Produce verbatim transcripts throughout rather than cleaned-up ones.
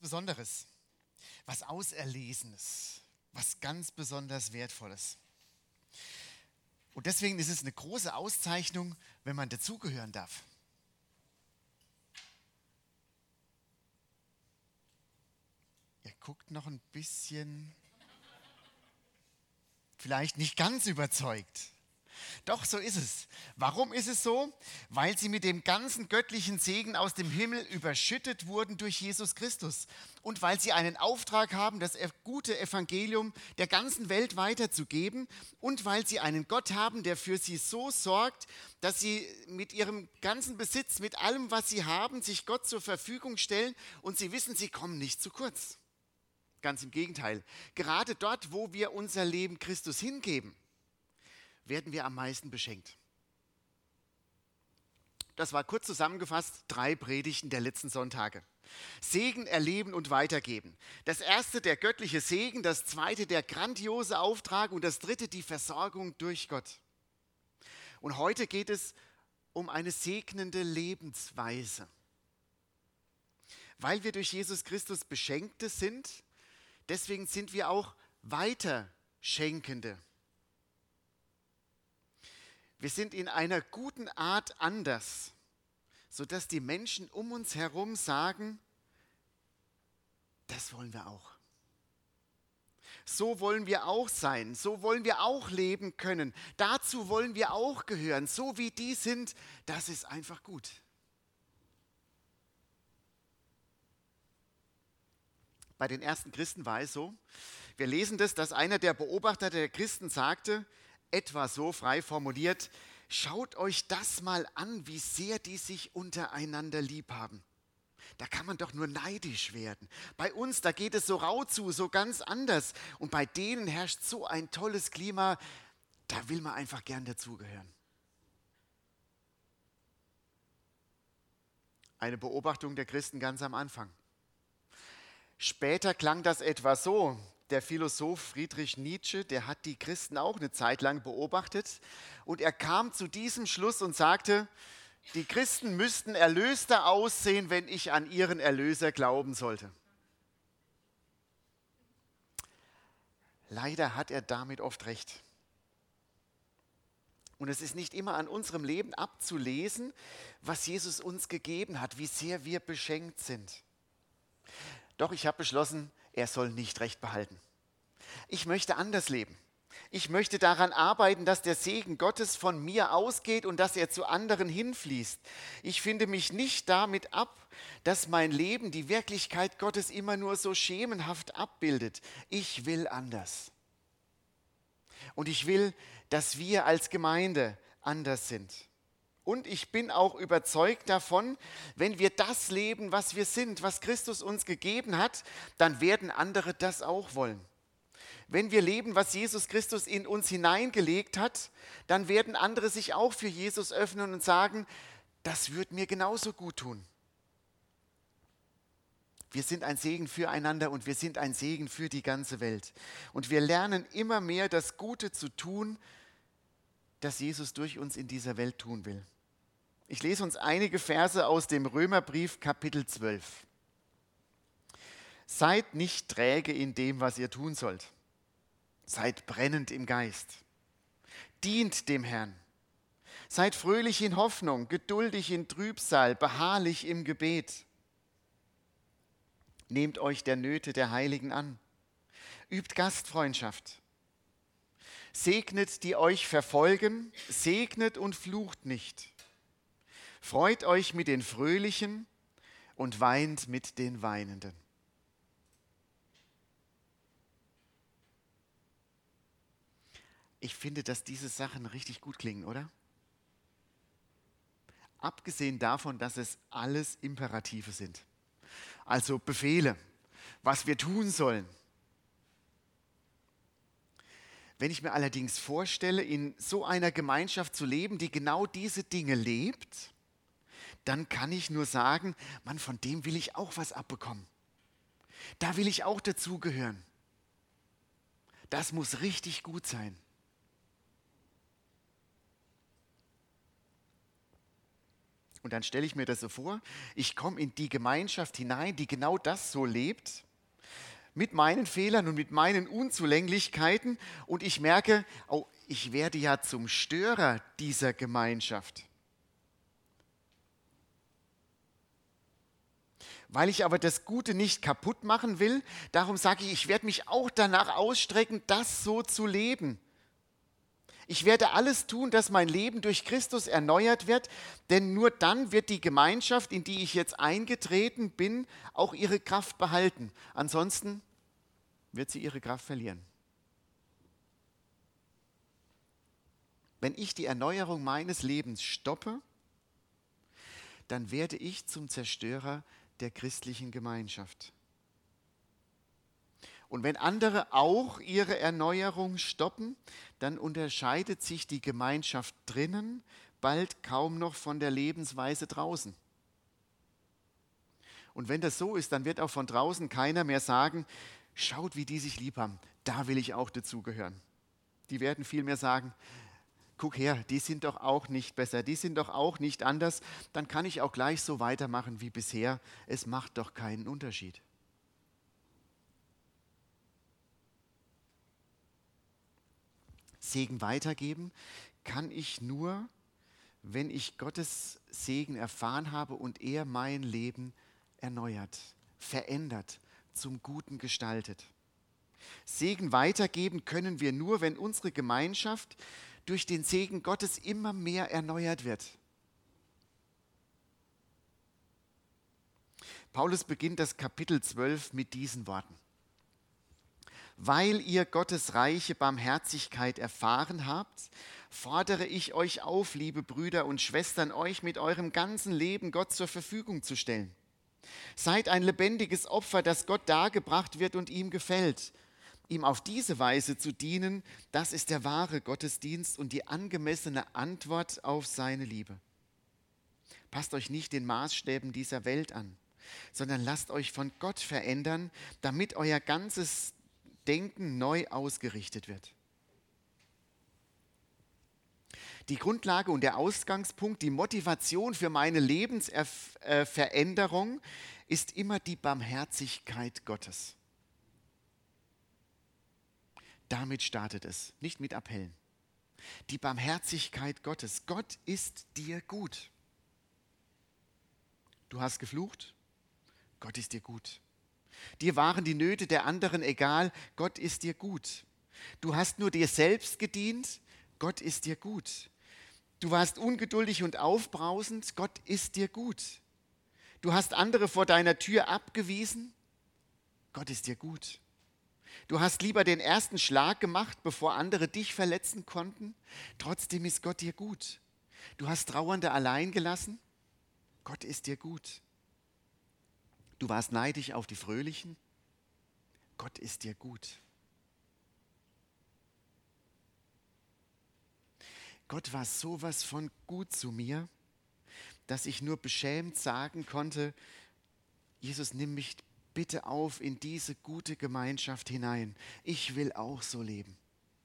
Besonderes, was Auserlesenes, was ganz besonders Wertvolles. Und deswegen ist es eine große Auszeichnung, wenn man dazugehören darf. Ihr guckt noch ein bisschen, vielleicht nicht ganz überzeugt. Doch, so ist es. Warum ist es so? Weil sie mit dem ganzen göttlichen Segen aus dem Himmel überschüttet wurden durch Jesus Christus. Und weil sie einen Auftrag haben, das gute Evangelium der ganzen Welt weiterzugeben. Und weil sie einen Gott haben, der für sie so sorgt, dass sie mit ihrem ganzen Besitz, mit allem, was sie haben, sich Gott zur Verfügung stellen. Und sie wissen, sie kommen nicht zu kurz. Ganz im Gegenteil. Gerade dort, wo wir unser Leben Christus hingeben, werden wir am meisten beschenkt. Das war kurz zusammengefasst drei Predigten der letzten Sonntage. Segen, erleben und weitergeben. Das erste der göttliche Segen, das zweite der grandiose Auftrag und das dritte die Versorgung durch Gott. Und heute geht es um eine segnende Lebensweise. Weil wir durch Jesus Christus Beschenkte sind, deswegen sind wir auch Weiterschenkende. Wir sind in einer guten Art anders, sodass die Menschen um uns herum sagen, das wollen wir auch. So wollen wir auch sein, so wollen wir auch leben können. Dazu wollen wir auch gehören. So wie die sind, das ist einfach gut. Bei den ersten Christen war es so, wir lesen das, dass einer der Beobachter der Christen sagte, etwa so frei formuliert, schaut euch das mal an, wie sehr die sich untereinander lieb haben. Da kann man doch nur neidisch werden. Bei uns, da geht es so rau zu, so ganz anders. Und bei denen herrscht so ein tolles Klima, da will man einfach gern dazugehören. Eine Beobachtung der Christen ganz am Anfang. Später klang das etwa so. Der Philosoph Friedrich Nietzsche, der hat die Christen auch eine Zeit lang beobachtet und er kam zu diesem Schluss und sagte, die Christen müssten erlöster aussehen, wenn ich an ihren Erlöser glauben sollte. Leider hat er damit oft recht. Und es ist nicht immer an unserem Leben abzulesen, was Jesus uns gegeben hat, wie sehr wir beschenkt sind. Doch ich habe beschlossen, er soll nicht recht behalten. Ich möchte anders leben. Ich möchte daran arbeiten, dass der Segen Gottes von mir ausgeht und dass er zu anderen hinfließt. Ich finde mich nicht damit ab, dass mein Leben die Wirklichkeit Gottes immer nur so schemenhaft abbildet. Ich will anders. Und ich will, dass wir als Gemeinde anders sind. Und ich bin auch überzeugt davon, wenn wir das leben, was wir sind, was Christus uns gegeben hat, dann werden andere das auch wollen. Wenn wir leben, was Jesus Christus in uns hineingelegt hat, dann werden andere sich auch für Jesus öffnen und sagen, das wird mir genauso gut tun. Wir sind ein Segen füreinander und wir sind ein Segen für die ganze Welt. Und wir lernen immer mehr, das Gute zu tun, das Jesus durch uns in dieser Welt tun will. Ich lese uns einige Verse aus dem Römerbrief Kapitel zwölf. Seid nicht träge in dem, was ihr tun sollt. Seid brennend im Geist. Dient dem Herrn. Seid fröhlich in Hoffnung, geduldig in Trübsal, beharrlich im Gebet. Nehmt euch der Nöte der Heiligen an. Übt Gastfreundschaft. Segnet, die euch verfolgen, segnet und flucht nicht. Freut euch mit den Fröhlichen und weint mit den Weinenden. Ich finde, dass diese Sachen richtig gut klingen, oder? Abgesehen davon, dass es alles Imperative sind. Also Befehle, was wir tun sollen. Wenn ich mir allerdings vorstelle, in so einer Gemeinschaft zu leben, die genau diese Dinge lebt, dann kann ich nur sagen, Mann, von dem will ich auch was abbekommen. Da will ich auch dazugehören. Das muss richtig gut sein. Und dann stelle ich mir das so vor, ich komme in die Gemeinschaft hinein, die genau das so lebt, mit meinen Fehlern und mit meinen Unzulänglichkeiten, und ich merke, oh, ich werde ja zum Störer dieser Gemeinschaft. Weil ich aber das Gute nicht kaputt machen will, darum sage ich, ich werde mich auch danach ausstrecken, das so zu leben. Ich werde alles tun, dass mein Leben durch Christus erneuert wird, denn nur dann wird die Gemeinschaft, in die ich jetzt eingetreten bin, auch ihre Kraft behalten. Ansonsten wird sie ihre Kraft verlieren. Wenn ich die Erneuerung meines Lebens stoppe, dann werde ich zum Zerstörer der christlichen Gemeinschaft. Und wenn andere auch ihre Erneuerung stoppen, dann unterscheidet sich die Gemeinschaft drinnen bald kaum noch von der Lebensweise draußen. Und wenn das so ist, dann wird auch von draußen keiner mehr sagen, schaut, wie die sich lieb haben, da will ich auch dazugehören. Die werden vielmehr sagen, guck her, die sind doch auch nicht besser, die sind doch auch nicht anders, dann kann ich auch gleich so weitermachen wie bisher, es macht doch keinen Unterschied. Segen weitergeben kann ich nur, wenn ich Gottes Segen erfahren habe und er mein Leben erneuert, verändert, zum Guten gestaltet. Segen weitergeben können wir nur, wenn unsere Gemeinschaft durch den Segen Gottes immer mehr erneuert wird. Paulus beginnt das Kapitel zwölf mit diesen Worten. Weil ihr Gottes reiche Barmherzigkeit erfahren habt, fordere ich euch auf, liebe Brüder und Schwestern, euch mit eurem ganzen Leben Gott zur Verfügung zu stellen. Seid ein lebendiges Opfer, das Gott dargebracht wird und ihm gefällt. Ihm auf diese Weise zu dienen, das ist der wahre Gottesdienst und die angemessene Antwort auf seine Liebe. Passt euch nicht den Maßstäben dieser Welt an, sondern lasst euch von Gott verändern, damit euer ganzes Denken neu ausgerichtet wird. Die Grundlage und der Ausgangspunkt, die Motivation für meine Lebensveränderung ist immer die Barmherzigkeit Gottes. Damit startet es, nicht mit Appellen. Die Barmherzigkeit Gottes. Gott ist dir gut. Du hast geflucht, Gott ist dir gut. Dir waren die Nöte der anderen egal, Gott ist dir gut. Du hast nur dir selbst gedient, Gott ist dir gut. Du warst ungeduldig und aufbrausend, Gott ist dir gut. Du hast andere vor deiner Tür abgewiesen, Gott ist dir gut. Du hast lieber den ersten Schlag gemacht, bevor andere dich verletzen konnten, trotzdem ist Gott dir gut. Du hast Trauernde allein gelassen, Gott ist dir gut. Du warst neidisch auf die Fröhlichen, Gott ist dir gut. Gott war sowas von gut zu mir, dass ich nur beschämt sagen konnte, Jesus, nimm mich bitte auf in diese gute Gemeinschaft hinein. Ich will auch so leben.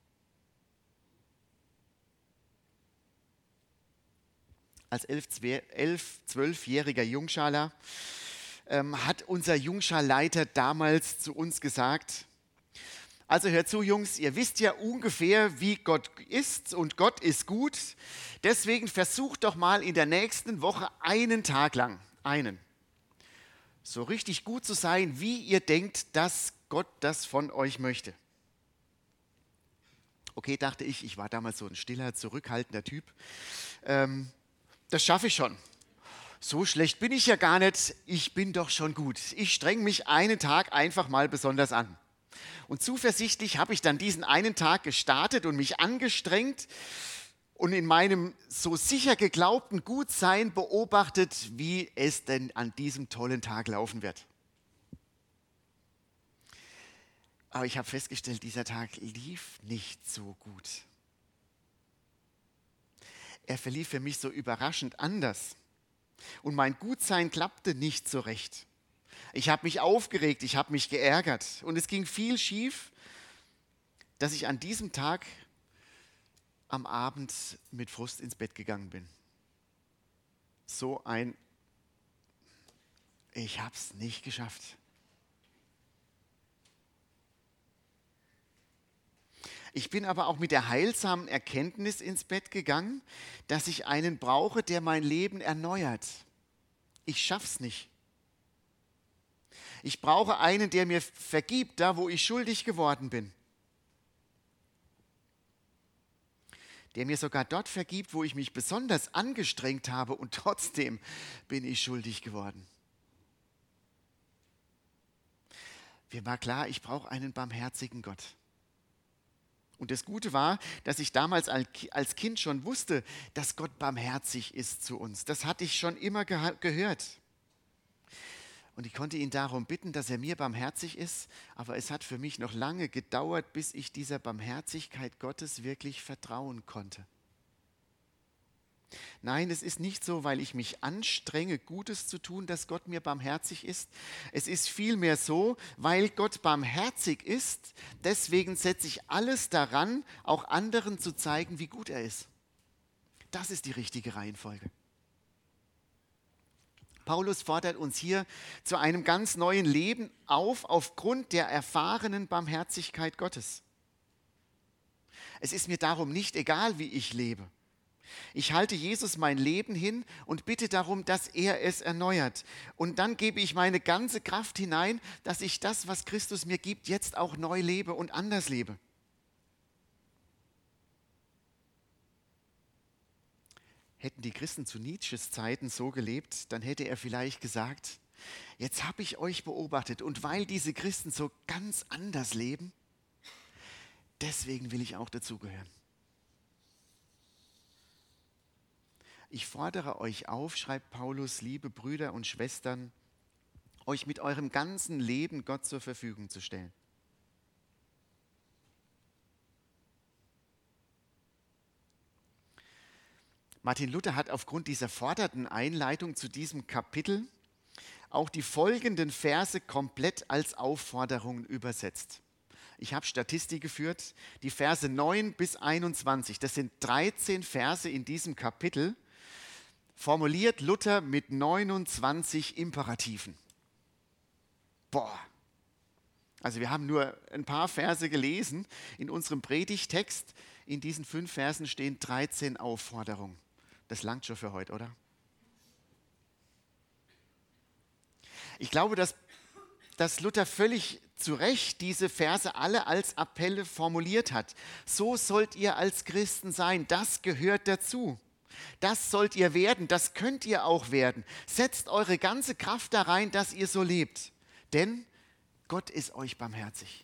Als elf-, zwölfjähriger Jungschaler ähm, hat unser Jungscharleiter damals zu uns gesagt, also hört zu, Jungs, ihr wisst ja ungefähr, wie Gott ist und Gott ist gut. Deswegen versucht doch mal in der nächsten Woche einen Tag lang, einen, so richtig gut zu sein, wie ihr denkt, dass Gott das von euch möchte. Okay, dachte ich, ich war damals so ein stiller, zurückhaltender Typ. Ähm, das schaffe ich schon. So schlecht bin ich ja gar nicht, ich bin doch schon gut. Ich streng mich einen Tag einfach mal besonders an. Und zuversichtlich habe ich dann diesen einen Tag gestartet und mich angestrengt und in meinem so sicher geglaubten Gutsein beobachtet, wie es denn an diesem tollen Tag laufen wird. Aber ich habe festgestellt, dieser Tag lief nicht so gut. Er verlief für mich so überraschend anders. Und mein Gutsein klappte nicht so recht. Ich habe mich aufgeregt, ich habe mich geärgert und es ging viel schief, dass ich an diesem Tag am Abend mit Frust ins Bett gegangen bin. so ein, ich habe es nicht geschafft. Ich bin aber auch mit der heilsamen Erkenntnis ins Bett gegangen, dass ich einen brauche, der mein Leben erneuert. Ich schaff's nicht. Ich brauche einen, der mir vergibt, da wo ich schuldig geworden bin. Der mir sogar dort vergibt, wo ich mich besonders angestrengt habe und trotzdem bin ich schuldig geworden. Mir war klar, ich brauche einen barmherzigen Gott. Und das Gute war, dass ich damals als Kind schon wusste, dass Gott barmherzig ist zu uns. Das hatte ich schon immer geha- gehört. Und ich konnte ihn darum bitten, dass er mir barmherzig ist. Aber es hat für mich noch lange gedauert, bis ich dieser Barmherzigkeit Gottes wirklich vertrauen konnte. Nein, es ist nicht so, weil ich mich anstrenge, Gutes zu tun, dass Gott mir barmherzig ist. Es ist vielmehr so, weil Gott barmherzig ist, deswegen setze ich alles daran, auch anderen zu zeigen, wie gut er ist. Das ist die richtige Reihenfolge. Paulus fordert uns hier zu einem ganz neuen Leben auf, aufgrund der erfahrenen Barmherzigkeit Gottes. Es ist mir darum nicht egal, wie ich lebe. Ich halte Jesus mein Leben hin und bitte darum, dass er es erneuert. Und dann gebe ich meine ganze Kraft hinein, dass ich das, was Christus mir gibt, jetzt auch neu lebe und anders lebe. Hätten die Christen zu Nietzsches Zeiten so gelebt, dann hätte er vielleicht gesagt, jetzt habe ich euch beobachtet und weil diese Christen so ganz anders leben, deswegen will ich auch dazugehören. Ich fordere euch auf, schreibt Paulus, liebe Brüder und Schwestern, euch mit eurem ganzen Leben Gott zur Verfügung zu stellen. Martin Luther hat aufgrund dieser fordernden Einleitung zu diesem Kapitel auch die folgenden Verse komplett als Aufforderungen übersetzt. Ich habe Statistik geführt, die Verse neun bis einundzwanzig, das sind dreizehn Verse in diesem Kapitel, formuliert Luther mit neunundzwanzig Imperativen. Boah! Also wir haben nur ein paar Verse gelesen in unserem Predigtext. In diesen fünf Versen stehen dreizehn Aufforderungen. Das langt schon für heute, oder? Ich glaube, dass, dass Luther völlig zu Recht diese Verse alle als Appelle formuliert hat. So sollt ihr als Christen sein, das gehört dazu. Das sollt ihr werden, das könnt ihr auch werden. Setzt eure ganze Kraft da rein, dass ihr so lebt. Denn Gott ist euch barmherzig.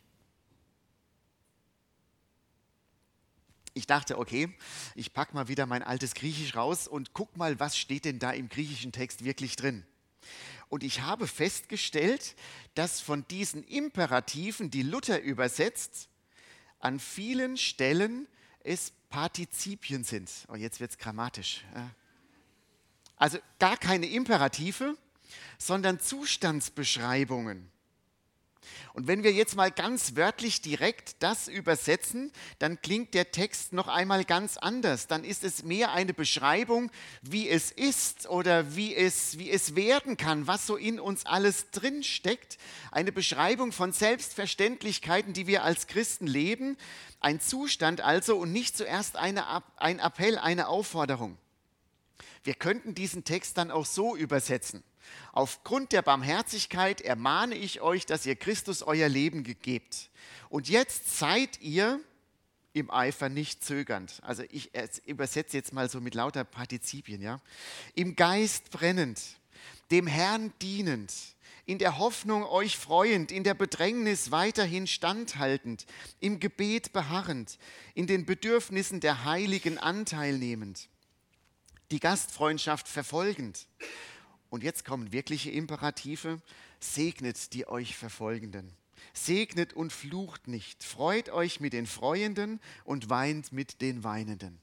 Ich dachte, okay, ich packe mal wieder mein altes Griechisch raus und guck mal, was steht denn da im griechischen Text wirklich drin. Und ich habe festgestellt, dass von diesen Imperativen, die Luther übersetzt, an vielen Stellen es Partizipien sind. Oh, jetzt wird es grammatisch. Also gar keine Imperative, sondern Zustandsbeschreibungen. Und wenn wir jetzt mal ganz wörtlich direkt das übersetzen, dann klingt der Text noch einmal ganz anders. Dann ist es mehr eine Beschreibung, wie es ist oder wie es, wie es werden kann, was so in uns alles drinsteckt. Eine Beschreibung von Selbstverständlichkeiten, die wir als Christen leben. Ein Zustand also und nicht zuerst eine, ein Appell, eine Aufforderung. Wir könnten diesen Text dann auch so übersetzen. Aufgrund der Barmherzigkeit ermahne ich euch, dass ihr Christus euer Leben gebt. Und jetzt seid ihr im Eifer nicht zögernd. Also ich übersetze jetzt mal so mit lauter Partizipien, ja. Im Geist brennend, dem Herrn dienend, in der Hoffnung euch freuend, in der Bedrängnis weiterhin standhaltend, im Gebet beharrend, in den Bedürfnissen der Heiligen Anteil nehmend, die Gastfreundschaft verfolgend. Und jetzt kommen wirkliche Imperative. Segnet die euch Verfolgenden. Segnet und flucht nicht. Freut euch mit den Freuenden und weint mit den Weinenden.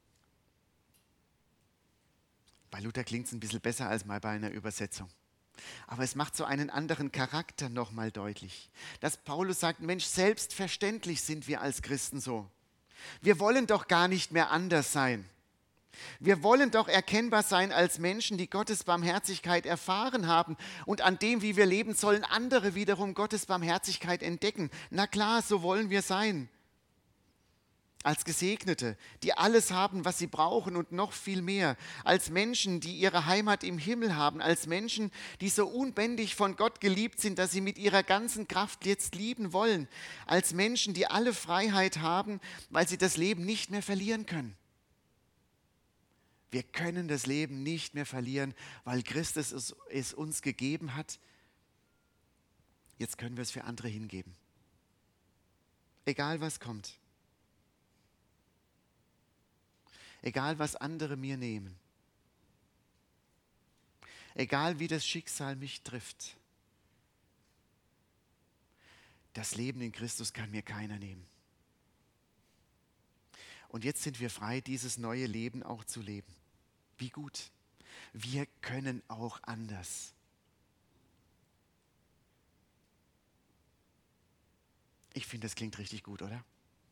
Bei Luther klingt es ein bisschen besser als mal bei einer Übersetzung. Aber es macht so einen anderen Charakter nochmal deutlich. Dass Paulus sagt, Mensch, selbstverständlich sind wir als Christen so. Wir wollen doch gar nicht mehr anders sein. Wir wollen doch erkennbar sein als Menschen, die Gottes Barmherzigkeit erfahren haben. Und an dem, wie wir leben, sollen andere wiederum Gottes Barmherzigkeit entdecken. Na klar, so wollen wir sein. Als Gesegnete, die alles haben, was sie brauchen und noch viel mehr. Als Menschen, die ihre Heimat im Himmel haben. Als Menschen, die so unbändig von Gott geliebt sind, dass sie mit ihrer ganzen Kraft jetzt lieben wollen. Als Menschen, die alle Freiheit haben, weil sie das Leben nicht mehr verlieren können. Wir können das Leben nicht mehr verlieren, weil Christus es, es uns gegeben hat. Jetzt können wir es für andere hingeben. Egal was kommt. Egal was andere mir nehmen. Egal wie das Schicksal mich trifft. Das Leben in Christus kann mir keiner nehmen. Und jetzt sind wir frei, dieses neue Leben auch zu leben. Wie gut. Wir können auch anders. Ich finde, das klingt richtig gut, oder?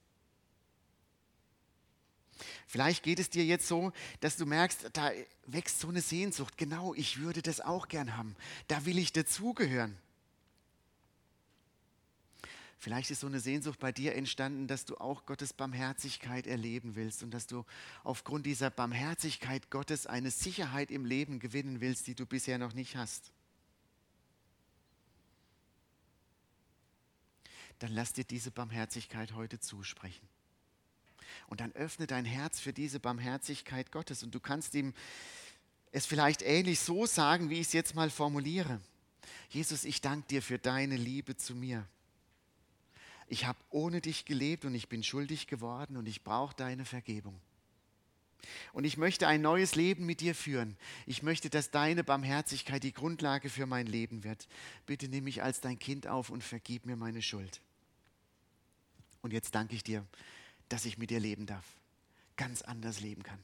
Vielleicht geht es dir jetzt so, dass du merkst, da wächst so eine Sehnsucht. Genau, ich würde das auch gern haben. Da will ich dazugehören. Vielleicht ist so eine Sehnsucht bei dir entstanden, dass du auch Gottes Barmherzigkeit erleben willst und dass du aufgrund dieser Barmherzigkeit Gottes eine Sicherheit im Leben gewinnen willst, die du bisher noch nicht hast. Dann lass dir diese Barmherzigkeit heute zusprechen. Und dann öffne dein Herz für diese Barmherzigkeit Gottes und du kannst ihm es vielleicht ähnlich so sagen, wie ich es jetzt mal formuliere. Jesus, ich danke dir für deine Liebe zu mir. Ich habe ohne dich gelebt und ich bin schuldig geworden und ich brauche deine Vergebung. Und ich möchte ein neues Leben mit dir führen. Ich möchte, dass deine Barmherzigkeit die Grundlage für mein Leben wird. Bitte nimm mich als dein Kind auf und vergib mir meine Schuld. Und jetzt danke ich dir, dass ich mit dir leben darf, ganz anders leben kann.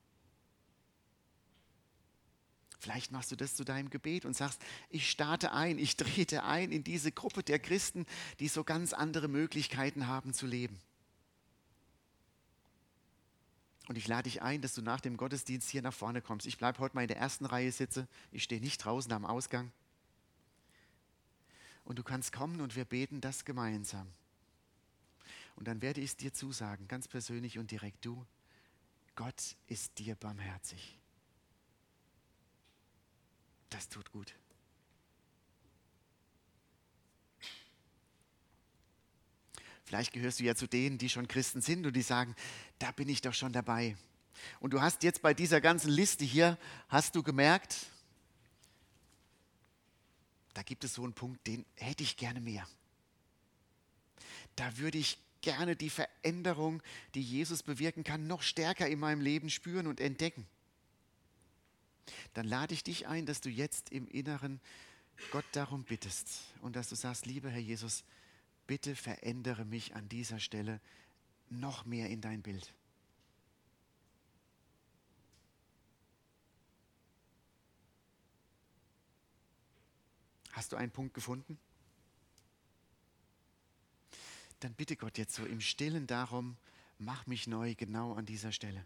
Vielleicht machst du das zu deinem Gebet und sagst, ich starte ein, ich trete ein in diese Gruppe der Christen, die so ganz andere Möglichkeiten haben zu leben. Und ich lade dich ein, dass du nach dem Gottesdienst hier nach vorne kommst. Ich bleibe heute mal in der ersten Reihe sitzen, ich stehe nicht draußen am Ausgang. Und du kannst kommen und wir beten das gemeinsam. Und dann werde ich es dir zusagen, ganz persönlich und direkt, du, Gott ist dir barmherzig. Das tut gut. Vielleicht gehörst du ja zu denen, die schon Christen sind und die sagen, da bin ich doch schon dabei. Und du hast jetzt bei dieser ganzen Liste hier, hast du gemerkt, da gibt es so einen Punkt, den hätte ich gerne mehr. Da würde ich gerne die Veränderung, die Jesus bewirken kann, noch stärker in meinem Leben spüren und entdecken. Dann lade ich dich ein, dass du jetzt im Inneren Gott darum bittest und dass du sagst, lieber Herr Jesus, bitte verändere mich an dieser Stelle noch mehr in dein Bild. Hast du einen Punkt gefunden? Dann bitte Gott jetzt so im Stillen darum, mach mich neu genau an dieser Stelle.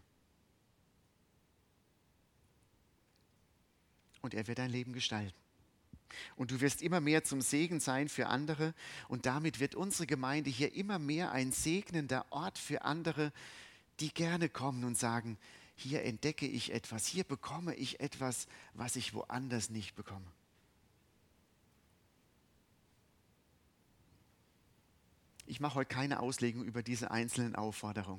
Und er wird dein Leben gestalten. Und du wirst immer mehr zum Segen sein für andere und damit wird unsere Gemeinde hier immer mehr ein segnender Ort für andere, die gerne kommen und sagen, hier entdecke ich etwas, hier bekomme ich etwas, was ich woanders nicht bekomme. Ich mache heute keine Auslegung über diese einzelnen Aufforderungen.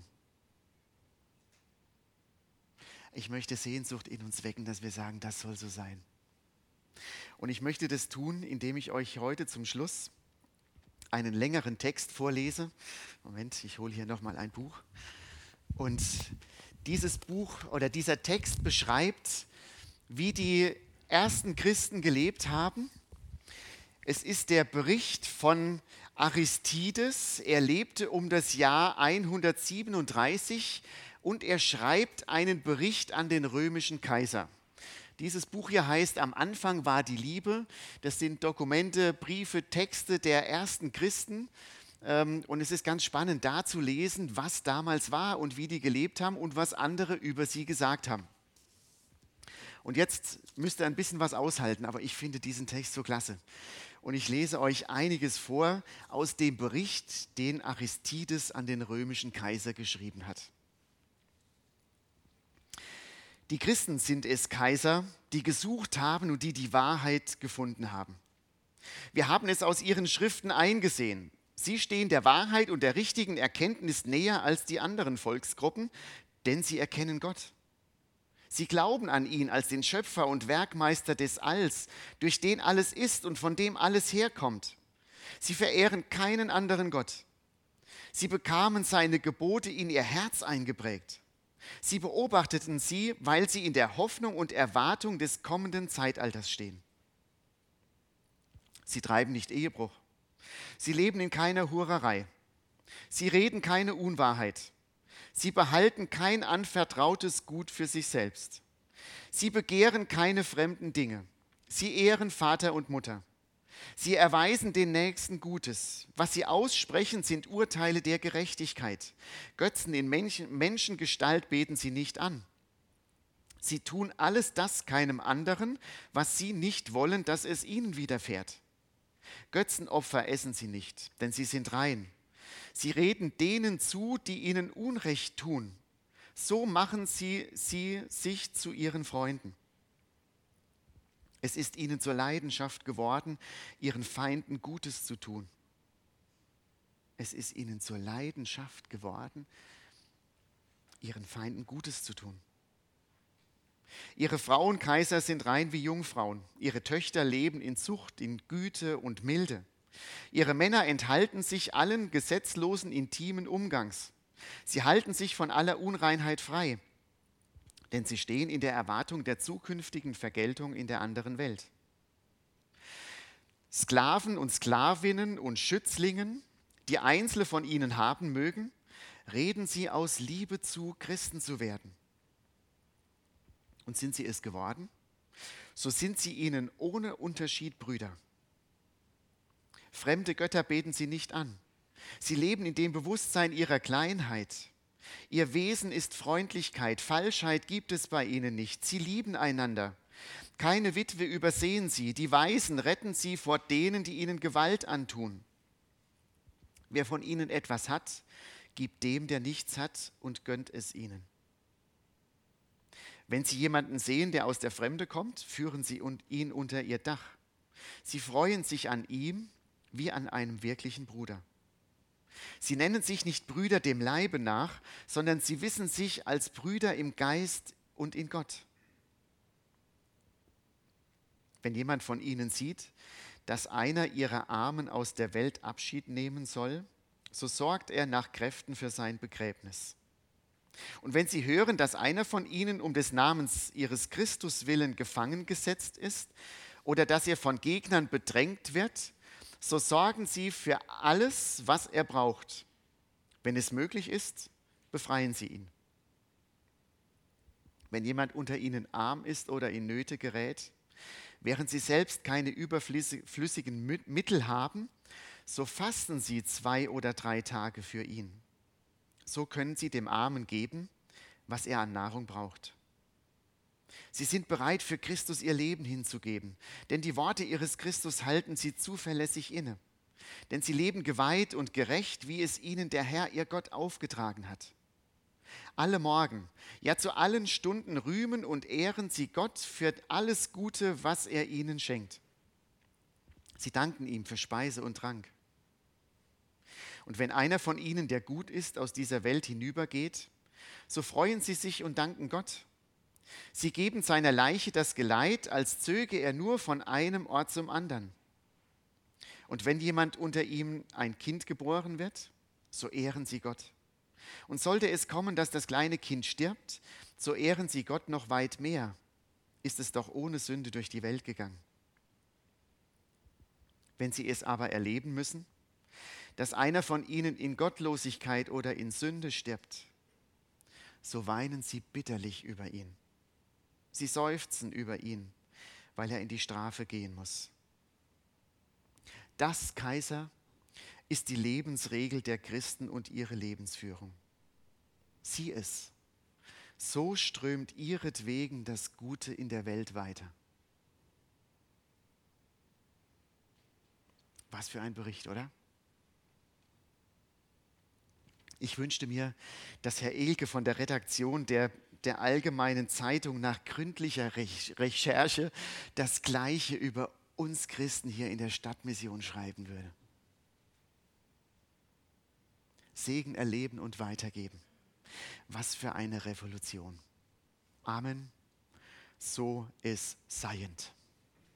Ich möchte Sehnsucht in uns wecken, dass wir sagen, das soll so sein. Und ich möchte das tun, indem ich euch heute zum Schluss einen längeren Text vorlese. Moment, ich hole hier nochmal ein Buch. Und dieses Buch oder dieser Text beschreibt, wie die ersten Christen gelebt haben. Es ist der Bericht von Aristides. Er lebte um das Jahr hundertsiebenunddreißig und er schreibt einen Bericht an den römischen Kaiser. Dieses Buch hier heißt Am Anfang war die Liebe. Das sind Dokumente, Briefe, Texte der ersten Christen. Ähm, und es ist ganz spannend, da zu lesen, was damals war und wie die gelebt haben und was andere über sie gesagt haben. Und jetzt müsst ihr ein bisschen was aushalten, aber ich finde diesen Text so klasse. Und ich lese euch einiges vor aus dem Bericht, den Aristides an den römischen Kaiser geschrieben hat. Die Christen sind es, Kaiser, die gesucht haben und die die Wahrheit gefunden haben. Wir haben es aus ihren Schriften eingesehen. Sie stehen der Wahrheit und der richtigen Erkenntnis näher als die anderen Volksgruppen, denn sie erkennen Gott. Sie glauben an ihn als den Schöpfer und Werkmeister des Alls, durch den alles ist und von dem alles herkommt. Sie verehren keinen anderen Gott. Sie bekamen seine Gebote in ihr Herz eingeprägt. Sie beobachteten sie, weil sie in der Hoffnung und Erwartung des kommenden Zeitalters stehen. Sie treiben nicht Ehebruch. Sie leben in keiner Hurerei. Sie reden keine Unwahrheit. Sie behalten kein anvertrautes Gut für sich selbst. Sie begehren keine fremden Dinge. Sie ehren Vater und Mutter. Sie erweisen den Nächsten Gutes. Was sie aussprechen, sind Urteile der Gerechtigkeit. Götzen in Menschen, Menschengestalt beten sie nicht an. Sie tun alles das keinem anderen, was sie nicht wollen, dass es ihnen widerfährt. Götzenopfer essen sie nicht, denn sie sind rein. Sie reden denen zu, die ihnen Unrecht tun. So machen sie, sie sich zu ihren Freunden. Es ist ihnen zur Leidenschaft geworden, ihren Feinden Gutes zu tun. Es ist ihnen zur Leidenschaft geworden, ihren Feinden Gutes zu tun. Ihre Frauenkaiser sind rein wie Jungfrauen. Ihre Töchter leben in Zucht, in Güte und Milde. Ihre Männer enthalten sich allen gesetzlosen, intimen Umgangs. Sie halten sich von aller Unreinheit frei, denn sie stehen in der Erwartung der zukünftigen Vergeltung in der anderen Welt. Sklaven und Sklavinnen und Schützlingen, die einzelne von ihnen haben mögen, reden sie aus Liebe zu, Christen zu werden. Und sind sie es geworden? So sind sie ihnen ohne Unterschied Brüder. Fremde Götter beten sie nicht an. Sie leben in dem Bewusstsein ihrer Kleinheit. Ihr Wesen ist Freundlichkeit, Falschheit gibt es bei ihnen nicht. Sie lieben einander. Keine Witwe übersehen sie, die Waisen retten sie vor denen, die ihnen Gewalt antun. Wer von ihnen etwas hat, gibt dem, der nichts hat, und gönnt es ihnen. Wenn sie jemanden sehen, der aus der Fremde kommt, führen sie ihn unter ihr Dach. Sie freuen sich an ihm wie an einem wirklichen Bruder. Sie nennen sich nicht Brüder dem Leibe nach, sondern sie wissen sich als Brüder im Geist und in Gott. Wenn jemand von ihnen sieht, dass einer ihrer Armen aus der Welt Abschied nehmen soll, so sorgt er nach Kräften für sein Begräbnis. Und wenn sie hören, dass einer von ihnen um des Namens ihres Christus willen gefangen gesetzt ist oder dass er von Gegnern bedrängt wird, so sorgen sie für alles, was er braucht. Wenn es möglich ist, befreien sie ihn. Wenn jemand unter ihnen arm ist oder in Nöte gerät, während sie selbst keine überflüssigen Mittel haben, so fasten sie zwei oder drei Tage für ihn. So können sie dem Armen geben, was er an Nahrung braucht. Sie sind bereit, für Christus ihr Leben hinzugeben, denn die Worte ihres Christus halten sie zuverlässig inne. Denn sie leben geweiht und gerecht, wie es ihnen der Herr, ihr Gott, aufgetragen hat. Alle Morgen, ja zu allen Stunden rühmen und ehren sie Gott für alles Gute, was er ihnen schenkt. Sie danken ihm für Speise und Trank. Und wenn einer von ihnen, der gut ist, aus dieser Welt hinübergeht, so freuen sie sich und danken Gott. Sie geben seiner Leiche das Geleit, als zöge er nur von einem Ort zum anderen. Und wenn jemand unter ihm ein Kind geboren wird, so ehren sie Gott. Und sollte es kommen, dass das kleine Kind stirbt, so ehren sie Gott noch weit mehr. Ist es doch ohne Sünde durch die Welt gegangen. Wenn sie es aber erleben müssen, dass einer von ihnen in Gottlosigkeit oder in Sünde stirbt, so weinen sie bitterlich über ihn. Sie seufzen über ihn, weil er in die Strafe gehen muss. Das, Kaiser, ist die Lebensregel der Christen und ihre Lebensführung. Sieh es, so strömt ihretwegen das Gute in der Welt weiter. Was für ein Bericht, oder? Ich wünschte mir, dass Herr Elke von der Redaktion der, der Allgemeinen Zeitung nach gründlicher Recherche das Gleiche über uns Christen hier in der Stadtmission schreiben würde. Segen erleben und weitergeben. Was für eine Revolution. Amen. So ist seiend.